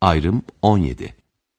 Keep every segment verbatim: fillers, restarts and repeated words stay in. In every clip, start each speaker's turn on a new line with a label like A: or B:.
A: Ayrım on yedi.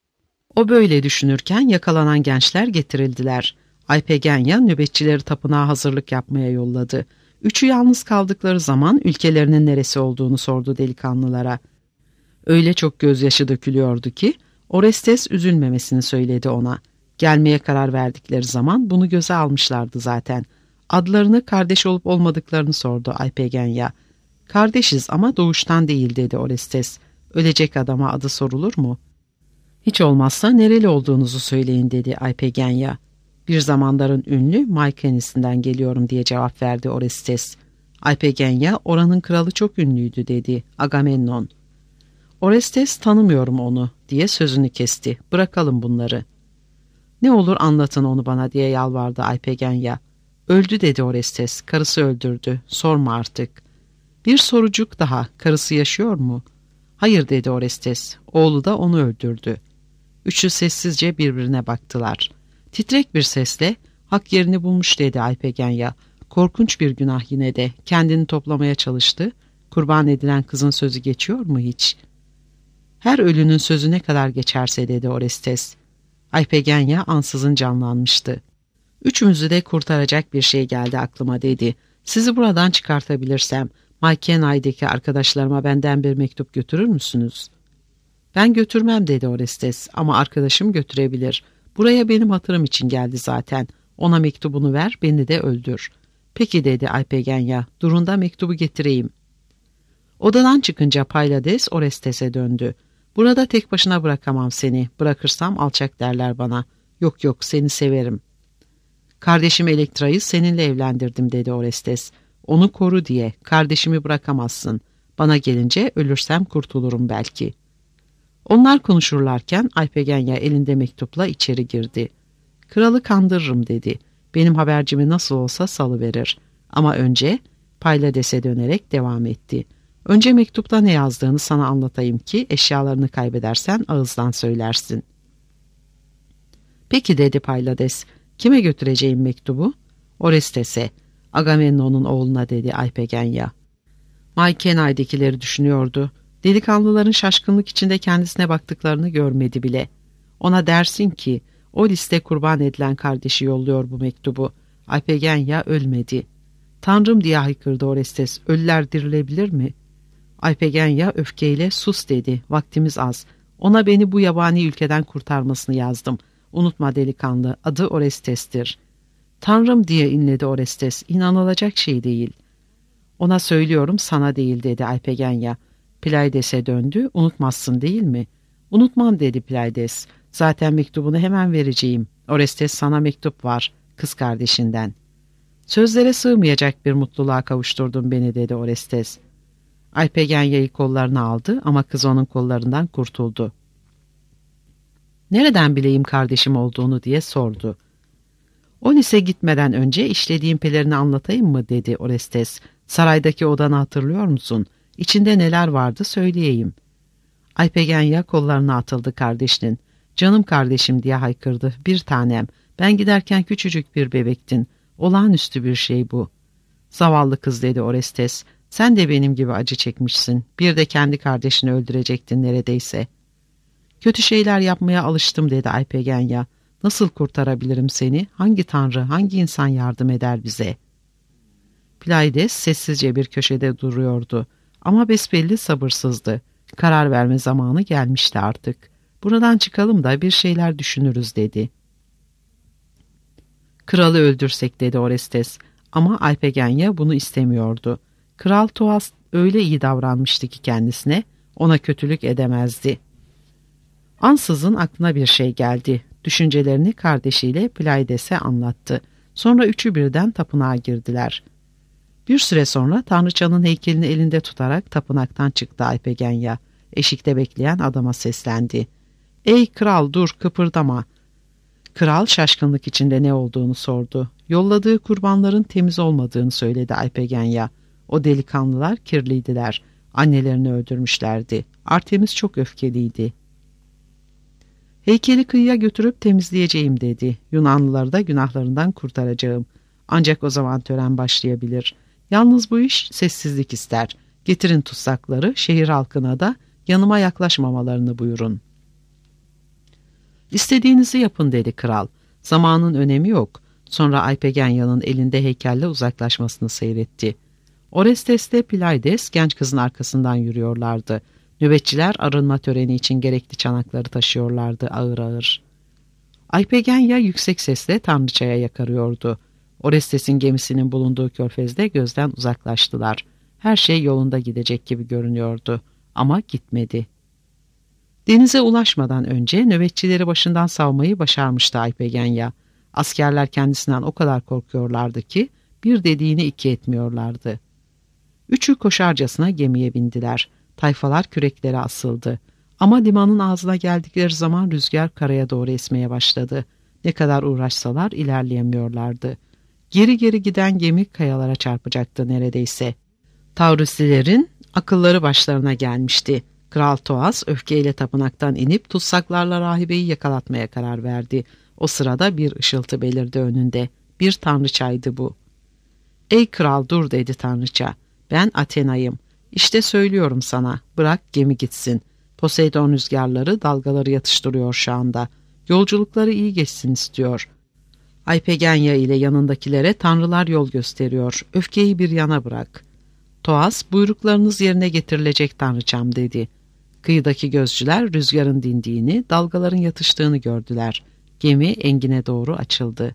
B: O böyle düşünürken yakalanan gençler getirildiler. Aypegenya nöbetçileri tapınağa hazırlık yapmaya yolladı. Üçü yalnız kaldıkları zaman ülkelerinin neresi olduğunu sordu delikanlılara. Öyle çok gözyaşı dökülüyordu ki Orestes üzülmemesini söyledi ona. Gelmeye karar verdikleri zaman bunu göze almışlardı zaten. Adlarını, kardeş olup olmadıklarını sordu Aypegenya. Kardeşiz ama doğuştan değil dedi Orestes. Ölecek adama adı sorulur mu? Hiç olmazsa nereli olduğunuzu söyleyin dedi Aypegenya. Bir zamanların ünlü Mykena'sından geliyorum diye cevap verdi Orestes. Aypegenya oranın kralı çok ünlüydü dedi Agamemnon. Orestes tanımıyorum onu diye sözünü kesti. Bırakalım bunları. Ne olur anlatın onu bana diye yalvardı Aypegenya. Öldü dedi Orestes. Karısı öldürdü. Sorma artık. Bir sorucuk daha. Karısı yaşıyor mu? Hayır dedi Orestes. Oğlu da onu öldürdü. Üçü sessizce birbirine baktılar. Titrek bir sesle hak yerini bulmuş dedi Aypegenya. Korkunç bir günah yine de. Kendini toplamaya çalıştı. Kurban edilen kızın sözü geçiyor mu hiç? Her ölünün sözü ne kadar geçerse dedi Orestes. Aypegenya ansızın canlanmıştı. Üçümüzü de kurtaracak bir şey geldi aklıma dedi. Sizi buradan çıkartabilirsem Mykena'daki arkadaşlarıma benden bir mektup götürür müsünüz? Ben götürmem dedi Orestes ama arkadaşım götürebilir. Buraya benim hatırım için geldi zaten. Ona mektubunu ver, beni de öldür. Peki dedi Aypegenya, durun da mektubu getireyim. Odadan çıkınca Pylades Orestes'e döndü. Burada tek başına bırakamam seni. Bırakırsam alçak derler bana. Yok yok seni severim. Kardeşim Elektra'yı seninle evlendirdim dedi Orestes. Onu koru diye. Kardeşimi bırakamazsın. Bana gelince ölürsem kurtulurum belki. Onlar konuşurlarken Aypegenya elinde mektupla içeri girdi. Kralı kandırırım dedi. Benim habercimi nasıl olsa salıverir. Ama önce Pylades'e dönerek devam etti. Önce mektupta ne yazdığını sana anlatayım ki eşyalarını kaybedersen ağızdan söylersin. Peki dedi Pylades. Kime götüreceğim mektubu? Orestes'e. Agamemnon'un oğluna dedi Aypegenya. Mykena'dakileri düşünüyordu. Delikanlıların şaşkınlık içinde kendisine baktıklarını görmedi bile. Ona dersin ki o liste kurban edilen kardeşi yolluyor bu mektubu. Aypegenya ölmedi. Tanrım diye haykırdı Orestes. Ölüler dirilebilir mi? Aypegenya öfkeyle sus dedi. Vaktimiz az. Ona beni bu yabani ülkeden kurtarmasını yazdım. Unutma delikanlı, adı Orestes'tir. Tanrım diye inledi Orestes. İnanılacak şey değil. Ona söylüyorum sana değil dedi Aypegenya. Pylades'e döndü. Unutmazsın değil mi? Unutmam dedi Pylades. Zaten mektubunu hemen vereceğim. Orestes sana mektup var. Kız kardeşinden. Sözlere sığmayacak bir mutluluğa kavuşturdun beni dedi Orestes. Aypegenya'yı kollarına aldı ama kız onun kollarından kurtuldu. Nereden bileyim kardeşim olduğunu diye sordu. Onis'e gitmeden önce işlediğim pelerini anlatayım mı dedi Orestes. Saraydaki odanı hatırlıyor musun? İçinde neler vardı söyleyeyim. Aypegenya kollarına atıldı kardeşinin. Canım kardeşim diye haykırdı. Bir tanem. Ben giderken küçücük bir bebektin. Olağanüstü bir şey bu. Zavallı kız dedi Orestes. Sen de benim gibi acı çekmişsin. Bir de kendi kardeşini öldürecektin neredeyse. Kötü şeyler yapmaya alıştım dedi Aypegenya. Nasıl kurtarabilirim seni? Hangi tanrı, hangi insan yardım eder bize? Pylades sessizce bir köşede duruyordu. Ama besbelli sabırsızdı. Karar verme zamanı gelmişti artık. Buradan çıkalım da bir şeyler düşünürüz dedi. Kralı öldürsek dedi Orestes. Ama Aypegenya bunu istemiyordu. Kral Thoas öyle iyi davranmıştı ki kendisine, ona kötülük edemezdi. Ansızın aklına bir şey geldi. Düşüncelerini kardeşiyle Pylades'e anlattı. Sonra üçü birden tapınağa girdiler. Bir süre sonra tanrıçanın heykelini elinde tutarak tapınaktan çıktı Aypegenya. Eşikte bekleyen adama seslendi. ''Ey kral dur kıpırdama.'' Kral şaşkınlık içinde ne olduğunu sordu. Yolladığı kurbanların temiz olmadığını söyledi Aypegenya. O delikanlılar kirliydiler. Annelerini öldürmüşlerdi. Artemis çok öfkeliydi. Heykeli kıyıya götürüp temizleyeceğim dedi. Yunanlıları da günahlarından kurtaracağım. Ancak o zaman tören başlayabilir. Yalnız bu iş sessizlik ister. Getirin tutsakları, şehir halkına da yanıma yaklaşmamalarını buyurun. İstediğinizi yapın dedi kral. Zamanın önemi yok. Sonra Aypegenya'nın elinde heykelle uzaklaşmasını seyretti. Orestes ile Pilaydes genç kızın arkasından yürüyorlardı. Nöbetçiler arınma töreni için gerekli çanakları taşıyorlardı ağır ağır. Aypegenya yüksek sesle tanrıçaya yakarıyordu. Orestes'in gemisinin bulunduğu körfezde gözden uzaklaştılar. Her şey yolunda gidecek gibi görünüyordu. Ama gitmedi. Denize ulaşmadan önce nöbetçileri başından savmayı başarmıştı Aypegenya. Askerler kendisinden o kadar korkuyorlardı ki bir dediğini iki etmiyorlardı. Üçü koşarcasına gemiye bindiler. Tayfalar küreklere asıldı. Ama limanın ağzına geldikleri zaman rüzgar karaya doğru esmeye başladı. Ne kadar uğraşsalar ilerleyemiyorlardı. Geri geri giden gemi kayalara çarpacaktı neredeyse. Tauruslilerin akılları başlarına gelmişti. Kral Toas öfkeyle tapınaktan inip tutsaklarla rahibeyi yakalatmaya karar verdi. O sırada bir ışıltı belirdi önünde. Bir tanrıçaydı bu. "Ey kral dur," dedi tanrıça. "Ben Athena'yım. İşte söylüyorum sana, bırak gemi gitsin. Poseidon rüzgarları dalgaları yatıştırıyor şu anda. Yolculukları iyi geçsin istiyor. Aypegenya ile yanındakilere tanrılar yol gösteriyor. Öfkeyi bir yana bırak." Toas, "Buyruklarınız yerine getirilecek tanrıçam," dedi. Kıyıdaki gözcüler rüzgarın dindiğini, dalgaların yatıştığını gördüler. Gemi engine doğru açıldı.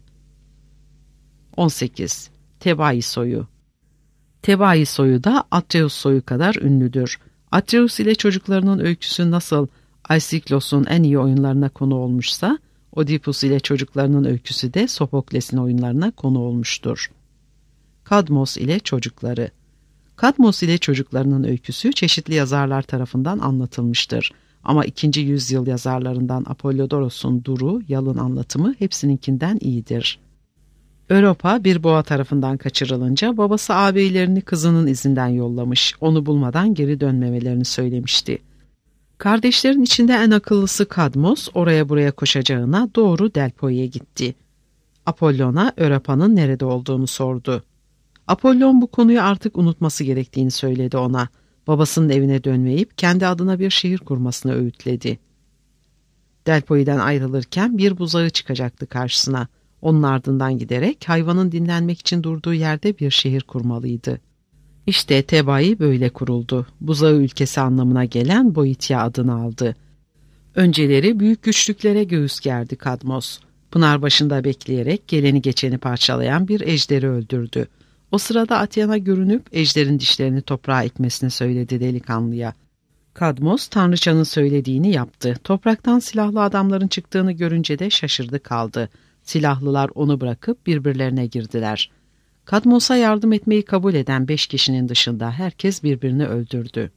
B: on sekiz. Tebai soyu. Tebai soyu da Atreus soyu kadar ünlüdür. Atreus ile çocuklarının öyküsü nasıl Aiskiklos'un en iyi oyunlarına konu olmuşsa, Oedipus ile çocuklarının öyküsü de Sofokles'in oyunlarına konu olmuştur. Kadmos ile çocukları. Kadmos ile çocuklarının öyküsü çeşitli yazarlar tarafından anlatılmıştır. Ama ikinci yüzyıl yazarlarından Apollodoros'un Duru, Yalın anlatımı hepsininkinden iyidir. Europa bir boğa tarafından kaçırılınca babası ağabeylerini kızının izinden yollamış, onu bulmadan geri dönmemelerini söylemişti. Kardeşlerin içinde en akıllısı Kadmos oraya buraya koşacağına doğru Delphoi'ye gitti. Apollon'a Europa'nın nerede olduğunu sordu. Apollon bu konuyu artık unutması gerektiğini söyledi ona. Babasının evine dönmeyip kendi adına bir şehir kurmasını öğütledi. Delphoi'den ayrılırken bir buzağı çıkacaktı karşısına. Onun ardından giderek hayvanın dinlenmek için durduğu yerde bir şehir kurmalıydı. İşte Tebai böyle kuruldu. Buzağı ülkesi anlamına gelen Boeotia adını aldı. Önceleri büyük güçlüklere göğüs gerdi Kadmos. Pınar başında bekleyerek geleni geçeni parçalayan bir ejderi öldürdü. O sırada Athena görünüp ejderin dişlerini toprağa ekmesini söyledi delikanlıya. Kadmos tanrıçanın söylediğini yaptı. Topraktan silahlı adamların çıktığını görünce de şaşırdı kaldı. Silahlılar onu bırakıp birbirlerine girdiler. Kadmos'a yardım etmeyi kabul eden beş kişinin dışında herkes birbirini öldürdü.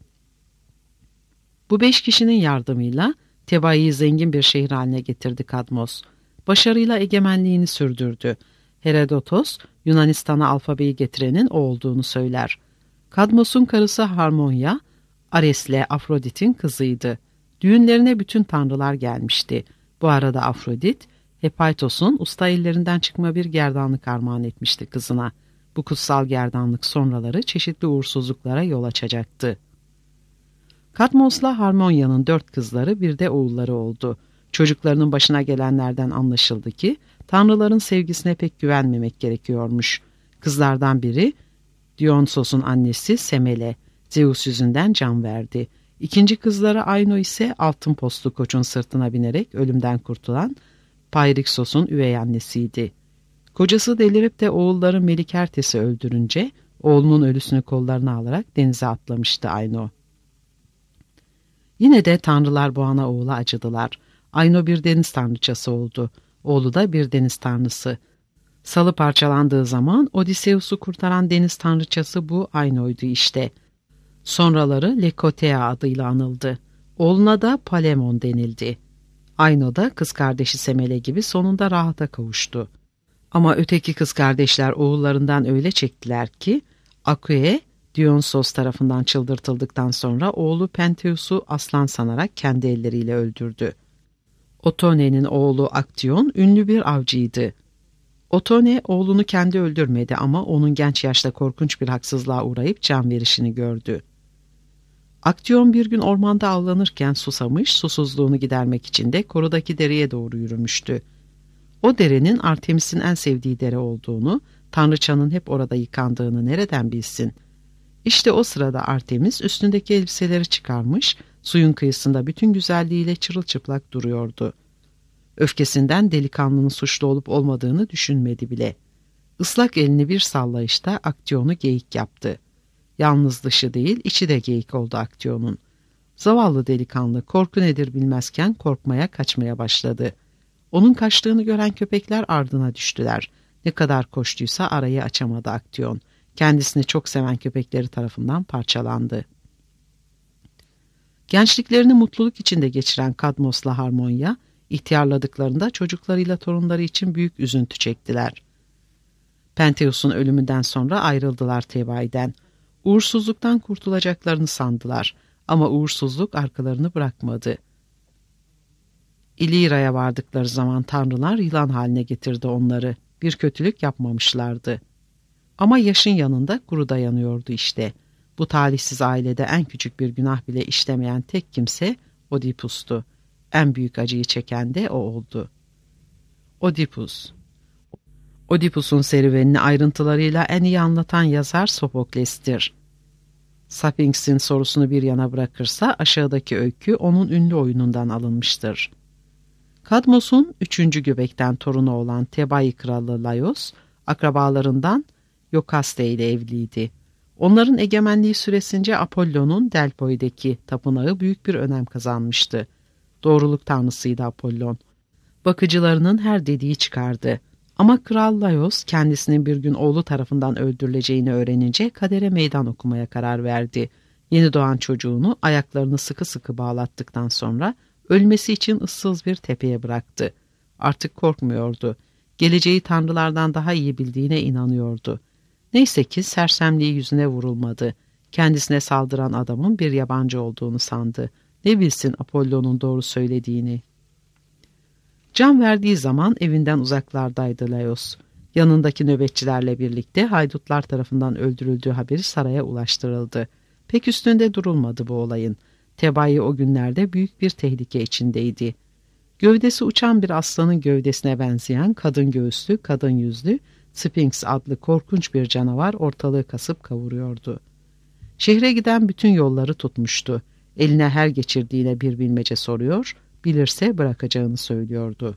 B: Bu beş kişinin yardımıyla Tebai'yi zengin bir şehir haline getirdi Kadmos. Başarıyla egemenliğini sürdürdü. Herodotos, Yunanistan'a alfabeyi getirenin o olduğunu söyler. Kadmos'un karısı Harmonia, Ares'le Afrodit'in kızıydı. Düğünlerine bütün tanrılar gelmişti. Bu arada Afrodit, Hephaistos'un usta ellerinden çıkma bir gerdanlık armağan etmişti kızına. Bu kutsal gerdanlık sonraları çeşitli uğursuzluklara yol açacaktı. Kadmos'la Harmonia'nın dört kızları bir de oğulları oldu. Çocuklarının başına gelenlerden anlaşıldı ki tanrıların sevgisine pek güvenmemek gerekiyormuş. Kızlardan biri Dionysos'un annesi Semele, Zeus yüzünden can verdi. İkinci kızları Aino ise altın postlu koçun sırtına binerek ölümden kurtulan Peirik-sos'un üvey annesiydi. Kocası delirip de oğulları Melikertes'i öldürünce oğlunun ölüsünü kollarına alarak denize atlamıştı Aino. Yine de tanrılar bu ana oğula acıdılar. Aino bir deniz tanrıçası oldu. Oğlu da bir deniz tanrısı. Salı parçalandığı zaman Odysseus'u kurtaran deniz tanrıçası bu Aino'ydu işte. Sonraları Lekotea adıyla anıldı. Oğluna da Palemon denildi. Aino da kız kardeşi Semele gibi sonunda rahata kavuştu. Ama öteki kız kardeşler oğullarından öyle çektiler ki Akue, Dionysos tarafından çıldırtıldıktan sonra oğlu Pentheus'u aslan sanarak kendi elleriyle öldürdü. Otone'nin oğlu Aktion ünlü bir avcıydı. Otone oğlunu kendi öldürmedi ama onun genç yaşta korkunç bir haksızlığa uğrayıp can verişini gördü. Aktyon bir gün ormanda avlanırken susamış, susuzluğunu gidermek için de korudaki dereye doğru yürümüştü. O derenin Artemis'in en sevdiği dere olduğunu, tanrıçanın hep orada yıkandığını nereden bilsin? İşte o sırada Artemis üstündeki elbiseleri çıkarmış, suyun kıyısında bütün güzelliğiyle çırılçıplak duruyordu. Öfkesinden delikanlının suçlu olup olmadığını düşünmedi bile. Islak elini bir sallayışta Aktyon'u geyik yaptı. Yalnız dışı değil, içi de geyik oldu Aktyon'un. Zavallı delikanlı korku nedir bilmezken korkmaya, kaçmaya başladı. Onun kaçtığını gören köpekler ardına düştüler. Ne kadar koştuysa arayı açamadı Aktyon. Kendisini çok seven köpekleri tarafından parçalandı. Gençliklerini mutluluk içinde geçiren Kadmos'la Harmonya, ihtiyarladıklarında çocuklarıyla torunları için büyük üzüntü çektiler. Pentheus'un ölümünden sonra ayrıldılar Thebai'den. Uğursuzluktan kurtulacaklarını sandılar ama uğursuzluk arkalarını bırakmadı. İlira'ya vardıkları zaman tanrılar yılan haline getirdi onları. Bir kötülük yapmamışlardı. Ama yaşın yanında kuru dayanıyordu işte. Bu talihsiz ailede en küçük bir günah bile işlemeyen tek kimse Oidipus'tu. En büyük acıyı çeken de o oldu. Oidipus. Oidipus'un serüvenini ayrıntılarıyla en iyi anlatan yazar Sofokles'tir. Sphinx'in sorusunu bir yana bırakırsa aşağıdaki öykü onun ünlü oyunundan alınmıştır. Kadmos'un üçüncü göbekten torunu olan Thebai kralı Laios, akrabalarından Iokaste ile evliydi. Onların egemenliği süresince Apollon'un Delphoid'deki tapınağı büyük bir önem kazanmıştı. Doğruluk tanrısıydı Apollon. Bakıcılarının her dediği çıkardı. Ama Kral Laios kendisinin bir gün oğlu tarafından öldürüleceğini öğrenince kadere meydan okumaya karar verdi. Yeni doğan çocuğunu ayaklarını sıkı sıkı bağlattıktan sonra ölmesi için ıssız bir tepeye bıraktı. Artık korkmuyordu. Geleceği tanrılardan daha iyi bildiğine inanıyordu. Neyse ki sersemliği yüzüne vurulmadı. Kendisine saldıran adamın bir yabancı olduğunu sandı. Ne bilsin Apollon'un doğru söylediğini. Can verdiği zaman evinden uzaklardaydı Laios. Yanındaki nöbetçilerle birlikte haydutlar tarafından öldürüldüğü haberi saraya ulaştırıldı. Pek üstünde durulmadı bu olayın. Thebai o günlerde büyük bir tehlike içindeydi. Gövdesi uçan bir aslanın gövdesine benzeyen kadın göğüslü, kadın yüzlü, Sphinx adlı korkunç bir canavar ortalığı kasıp kavuruyordu. Şehre giden bütün yolları tutmuştu. Eline her geçirdiğine bir bilmece soruyor, bilirse bırakacağını söylüyordu.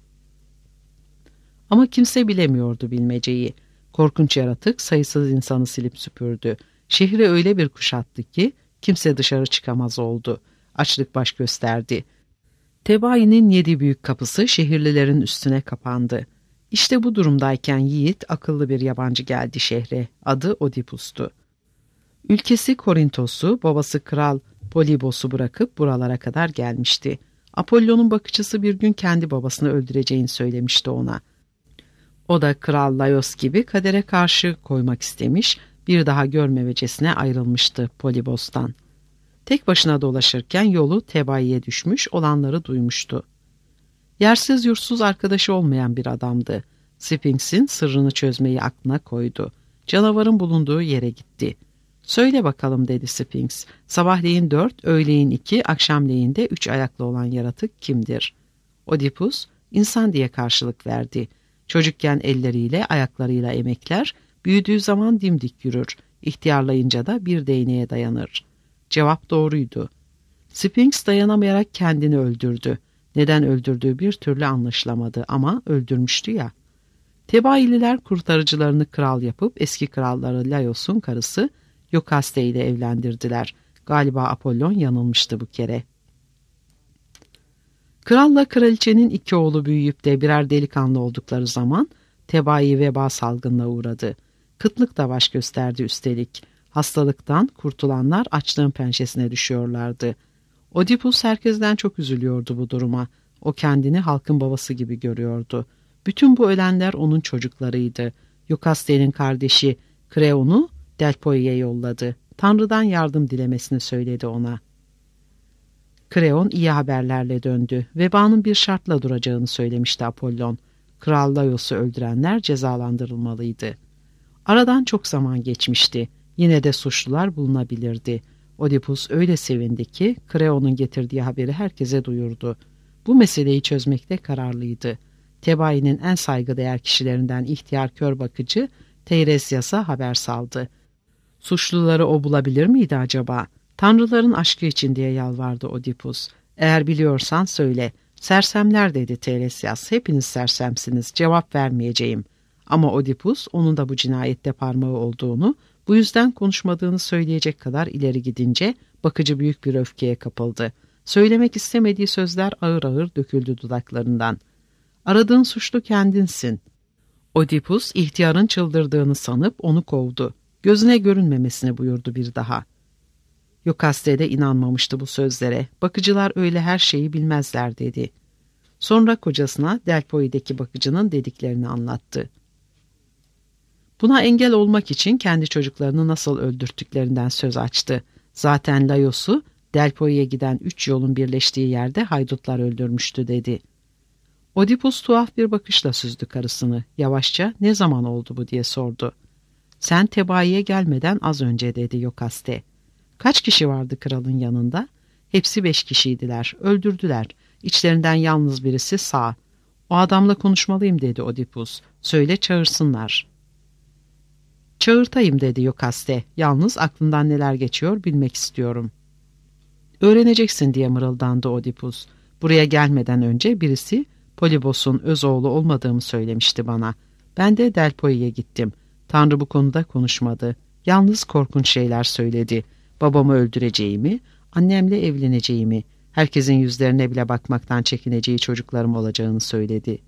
B: Ama kimse bilemiyordu bilmeceyi. Korkunç yaratık sayısız insanı silip süpürdü. Şehri öyle bir kuşattı ki kimse dışarı çıkamaz oldu. Açlık baş gösterdi. Thebai'nin yedi büyük kapısı şehirlilerin üstüne kapandı. İşte bu durumdayken yiğit, akıllı bir yabancı geldi şehre. Adı Oidipus'tu. Ülkesi Korintos'u, babası Kral Polibos'u bırakıp buralara kadar gelmişti. Apollon'un bakıcısı bir gün kendi babasını öldüreceğini söylemişti ona. O da Kral Laios gibi kadere karşı koymak istemiş, bir daha görmemecesine ayrılmıştı Polibos'tan. Tek başına dolaşırken yolu Thebai'ye düşmüş, olanları duymuştu. Yersiz yursuz arkadaşı olmayan bir adamdı. Sphinx'in sırrını çözmeyi aklına koydu. Canavarın bulunduğu yere gitti. "Söyle bakalım," dedi Sphinx. "Sabahleyin dört, öğleyin iki, akşamleyin de üç ayaklı olan yaratık kimdir?" Oidipus, insan diye karşılık verdi. Çocukken elleriyle, ayaklarıyla emekler, büyüdüğü zaman dimdik yürür, ihtiyarlayınca da bir değneğe dayanır. Cevap doğruydu. Sphinx dayanamayarak kendini öldürdü. Neden öldürdüğü bir türlü anlaşılamadı ama öldürmüştü ya. Thebaililer kurtarıcılarını kral yapıp eski kralları Laios'un karısı Iokaste ile evlendirdiler. Galiba Apollon yanılmıştı bu kere. Kralla kraliçenin iki oğlu büyüyüp de birer delikanlı oldukları zaman Thebai veba salgınına uğradı. Kıtlık da baş gösterdi üstelik. Hastalıktan kurtulanlar açlığın pençesine düşüyorlardı. Oidipus herkesten çok üzülüyordu bu duruma. O kendini halkın babası gibi görüyordu. Bütün bu ölenler onun çocuklarıydı. Iokaste'nin kardeşi Kreon'u Delphoid'e yolladı. Tanrı'dan yardım dilemesini söyledi ona. Kreon iyi haberlerle döndü. Vebanın bir şartla duracağını söylemişti Apollon. Kral Laios'u öldürenler cezalandırılmalıydı. Aradan çok zaman geçmişti. Yine de suçlular bulunabilirdi. Oedipus öyle sevindi ki Kreon'un getirdiği haberi herkese duyurdu. Bu meseleyi çözmekte kararlıydı. Tebai'nin en saygıdeğer kişilerinden ihtiyar kör bakıcı Teiresyas'a haber saldı. Suçluları o bulabilir miydi acaba? Tanrıların aşkı için diye yalvardı Oedipus. Eğer biliyorsan söyle. Sersemler dedi Teiresyas. Hepiniz sersemsiniz. Cevap vermeyeceğim. Ama Oedipus onun da bu cinayette parmağı olduğunu, bu yüzden konuşmadığını söyleyecek kadar ileri gidince bakıcı büyük bir öfkeye kapıldı. Söylemek istemediği sözler ağır ağır döküldü dudaklarından. Aradığın suçlu kendinsin. Oedipus ihtiyarın çıldırdığını sanıp onu kovdu. Gözüne görünmemesini buyurdu bir daha. Yokaste de inanmamıştı bu sözlere. Bakıcılar öyle her şeyi bilmezler dedi. Sonra kocasına Delphoi'deki bakıcının dediklerini anlattı. Buna engel olmak için kendi çocuklarını nasıl öldürttüklerinden söz açtı. Zaten Laios'u Delphoi'ye giden üç yolun birleştiği yerde haydutlar öldürmüştü dedi. Oedipus tuhaf bir bakışla süzdü karısını. Yavaşça ne zaman oldu bu diye sordu. Sen Tebai'ye gelmeden az önce dedi Yokaste. Kaç kişi vardı kralın yanında? Hepsi beş kişiydiler. Öldürdüler. İçlerinden yalnız birisi sağ. O adamla konuşmalıyım dedi Oedipus. Söyle çağırsınlar. Çağırtayım dedi Yokaste. Yalnız aklından neler geçiyor bilmek istiyorum. Öğreneceksin diye mırıldandı Oedipus. Buraya gelmeden önce birisi Polibos'un öz oğlu olmadığımı söylemişti bana. Ben de Delphoi'ye gittim. Tanrı bu konuda konuşmadı. Yalnız korkunç şeyler söyledi. Babamı öldüreceğimi, annemle evleneceğimi, herkesin yüzlerine bile bakmaktan çekineceği çocuklarım olacağını söyledi.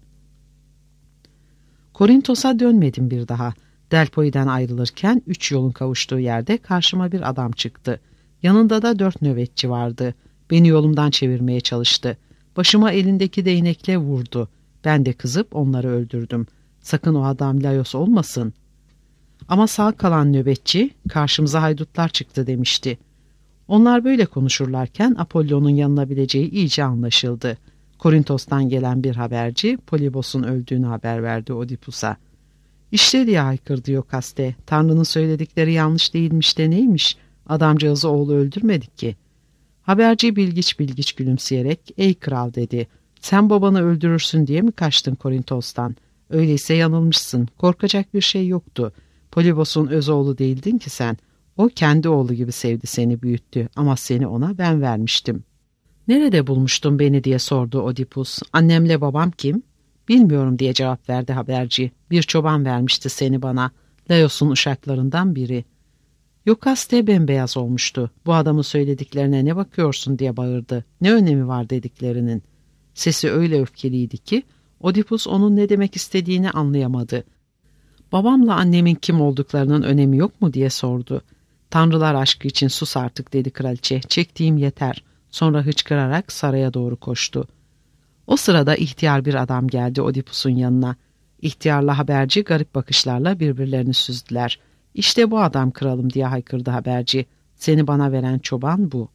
B: Korintos'a dönmedim bir daha. Delphoi'den ayrılırken üç yolun kavuştuğu yerde karşıma bir adam çıktı. Yanında da dört nöbetçi vardı. Beni yolumdan çevirmeye çalıştı. Başıma elindeki değnekle vurdu. Ben de kızıp onları öldürdüm. Sakın o adam Laios olmasın. Ama sağ kalan nöbetçi karşımıza haydutlar çıktı demişti. Onlar böyle konuşurlarken Apollon'un yanılabileceği iyice anlaşıldı. Korintos'tan gelen bir haberci Polibos'un öldüğünü haber verdi Oedipus'a. İşte diye haykırdı Yokaste. Tanrı'nın söyledikleri yanlış değilmiş de neymiş? Adamcağızı oğlu öldürmedik ki. Haberci bilgiç bilgiç gülümseyerek ey kral dedi. Sen babanı öldürürsün diye mi kaçtın Korintos'tan? Öyleyse yanılmışsın. Korkacak bir şey yoktu. Polibos'un öz oğlu değildin ki sen. O kendi oğlu gibi sevdi seni büyüttü ama seni ona ben vermiştim. Nerede bulmuştun beni diye sordu Oedipus. Annemle babam kim? Bilmiyorum diye cevap verdi haberci. Bir çoban vermişti seni bana. Laios'un uşaklarından biri. Yokaste bembeyaz olmuştu. Bu adamın söylediklerine ne bakıyorsun diye bağırdı. Ne önemi var dediklerinin. Sesi öyle öfkeliydi ki Oedipus onun ne demek istediğini anlayamadı. Babamla annemin kim olduklarının önemi yok mu diye sordu. Tanrılar aşkı için sus artık dedi kraliçe. Çektiğim yeter. Sonra hıçkırarak saraya doğru koştu. O sırada ihtiyar bir adam geldi Oedipus'un yanına. İhtiyarla haberci garip bakışlarla birbirlerini süzdüler. İşte bu adam kralım diye haykırdı haberci. Seni bana veren çoban bu.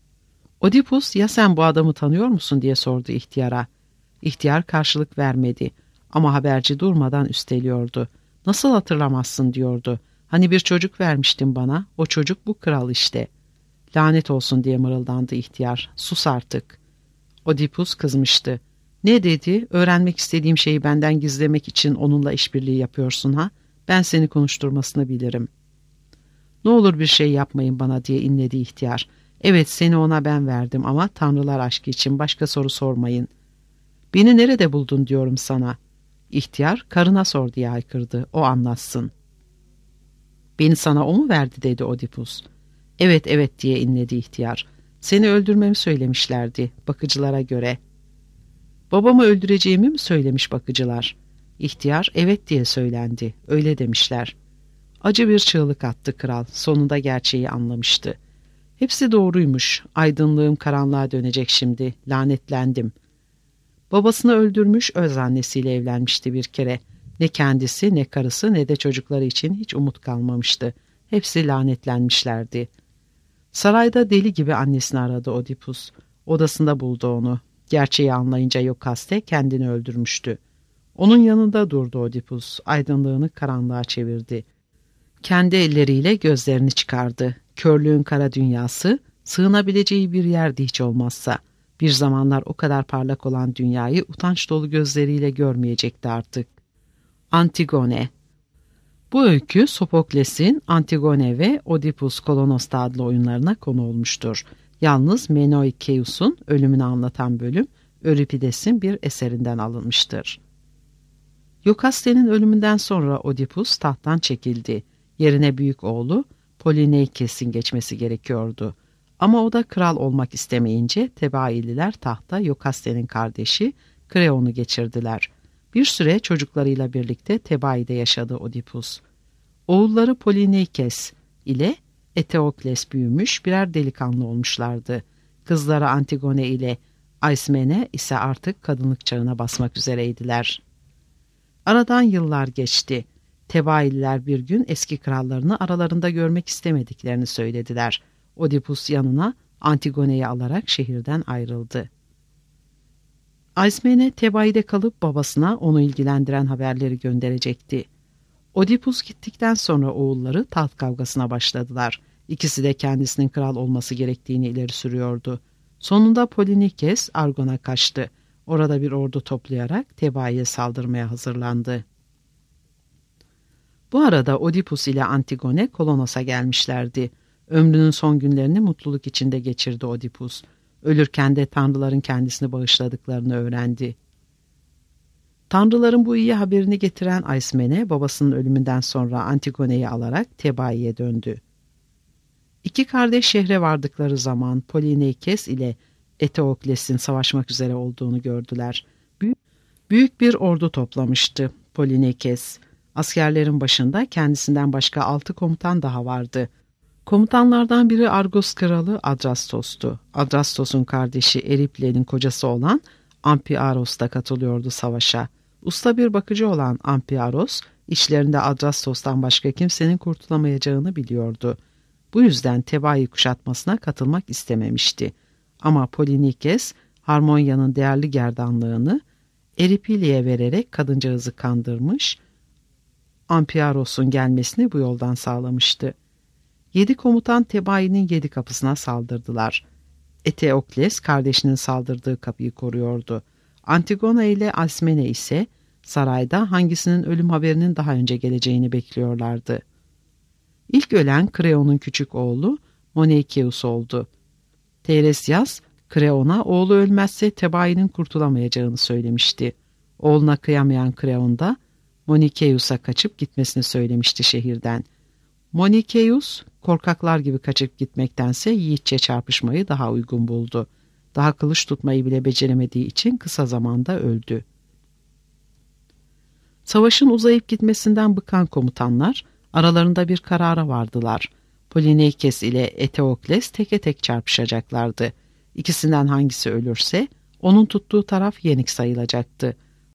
B: Oedipus ya sen bu adamı tanıyor musun diye sordu ihtiyara. İhtiyar karşılık vermedi ama haberci durmadan üsteliyordu. Nasıl hatırlamazsın diyordu. Hani bir çocuk vermiştin bana, o çocuk bu kral işte. Lanet olsun diye mırıldandı ihtiyar. Sus artık. Oedipus kızmıştı. Ne dedi? Öğrenmek istediğim şeyi benden gizlemek için onunla işbirliği yapıyorsun ha? Ben seni konuşturmasını bilirim. Ne olur bir şey yapmayın bana diye inledi ihtiyar. Evet seni ona ben verdim ama tanrılar aşkı için başka soru sormayın. Beni nerede buldun diyorum sana. İhtiyar karına sor diye haykırdı. O anlatsın. Beni sana o mu verdi dedi Oedipus. Evet evet diye inledi ihtiyar. Seni öldürmemi söylemişlerdi bakıcılara göre. Babamı öldüreceğimi mi söylemiş bakıcılar? İhtiyar evet diye söylendi. Öyle demişler. Acı bir çığlık attı kral. Sonunda gerçeği anlamıştı. Hepsi doğruymuş. Aydınlığım karanlığa dönecek şimdi. Lanetlendim. Babasını öldürmüş, öz annesiyle evlenmişti bir kere. Ne kendisi, ne karısı, ne de çocukları için hiç umut kalmamıştı. Hepsi lanetlenmişlerdi. Sarayda deli gibi annesini aradı Oedipus. Odasında buldu onu. Gerçeği anlayınca Yokaste kendini öldürmüştü. Onun yanında durdu Oedipus. Aydınlığını karanlığa çevirdi. Kendi elleriyle gözlerini çıkardı. Körlüğün kara dünyası, sığınabileceği bir yerdi hiç olmazsa. Bir zamanlar o kadar parlak olan dünyayı utanç dolu gözleriyle görmeyecekti artık. Antigone. Bu öykü Sofokles'in Antigone ve Oedipus Kolonos'ta adlı oyunlarına konu olmuştur. Yalnız Menoikeus'un ölümünü anlatan bölüm Euripides'in bir eserinden alınmıştır. Yokaste'nin ölümünden sonra Oedipus tahttan çekildi. Yerine büyük oğlu Polineikes'in geçmesi gerekiyordu. Ama o da kral olmak istemeyince Tebaililer tahta Yokaste'nin kardeşi Kreon'u geçirdiler. Bir süre çocuklarıyla birlikte Tebai'de yaşadı Oedipus. Oğulları Polineikes ile Eteokles büyümüş, birer delikanlı olmuşlardı. Kızları Antigone ile Aismene ise artık kadınlık çağına basmak üzereydiler. Aradan yıllar geçti. Tebaililer bir gün eski krallarını aralarında görmek istemediklerini söylediler. Oedipus yanına Antigone'yi alarak şehirden ayrıldı. Aismene Tebai'de kalıp babasına onu ilgilendiren haberleri gönderecekti. Oedipus gittikten sonra oğulları taht kavgasına başladılar. İkisi de kendisinin kral olması gerektiğini ileri sürüyordu. Sonunda Polinikes Argon'a kaçtı. Orada bir ordu toplayarak Tebai'ye saldırmaya hazırlandı. Bu arada Oedipus ile Antigone Kolonos'a gelmişlerdi. Ömrünün son günlerini mutluluk içinde geçirdi Oedipus. Ölürken de tanrıların kendisini bağışladıklarını öğrendi. Tanrıların bu iyi haberini getiren Aismene babasının ölümünden sonra Antigone'yi alarak Tebai'ye döndü. İki kardeş şehre vardıkları zaman Polineikes ile Eteokles'in savaşmak üzere olduğunu gördüler. Büyük, büyük bir ordu toplamıştı Polineikes. Askerlerin başında kendisinden başka altı komutan daha vardı. Komutanlardan biri Argos kralı Adrastos'tu. Adrastos'un kardeşi Eriple'nin kocası olan Ampiaros da katılıyordu savaşa. Usta bir bakıcı olan Ampiaros, içlerinde Adrastos'tan başka kimsenin kurtulamayacağını biliyordu. Bu yüzden Tebai kuşatmasına katılmak istememişti. Ama Polinikes, Harmonya'nın değerli gerdanlığını Eripili'ye vererek kadıncağızı kandırmış, Ampiaros'un gelmesini bu yoldan sağlamıştı. Yedi komutan Tebai'nin yedi kapısına saldırdılar. Eteokles kardeşinin saldırdığı kapıyı koruyordu. Antigone ile Aismene ise sarayda hangisinin ölüm haberinin daha önce geleceğini bekliyorlardı. İlk ölen Kreon'un küçük oğlu Moneikeus oldu. Teiresias, Kreon'a oğlu ölmezse Tebai'nin kurtulamayacağını söylemişti. Oğluna kıyamayan Kreon da Monikeus'a kaçıp gitmesini söylemişti şehirden. Monikeus, korkaklar gibi kaçıp gitmektense yiğitçe çarpışmayı daha uygun buldu. Daha kılıç tutmayı bile beceremediği için kısa zamanda öldü. Savaşın uzayıp gitmesinden bıkan komutanlar aralarında bir karara vardılar. Polineikes ile Eteokles teke tek çarpışacaklardı. İkisinden hangisi ölürse onun tuttuğu taraf yenik sayılacaktı.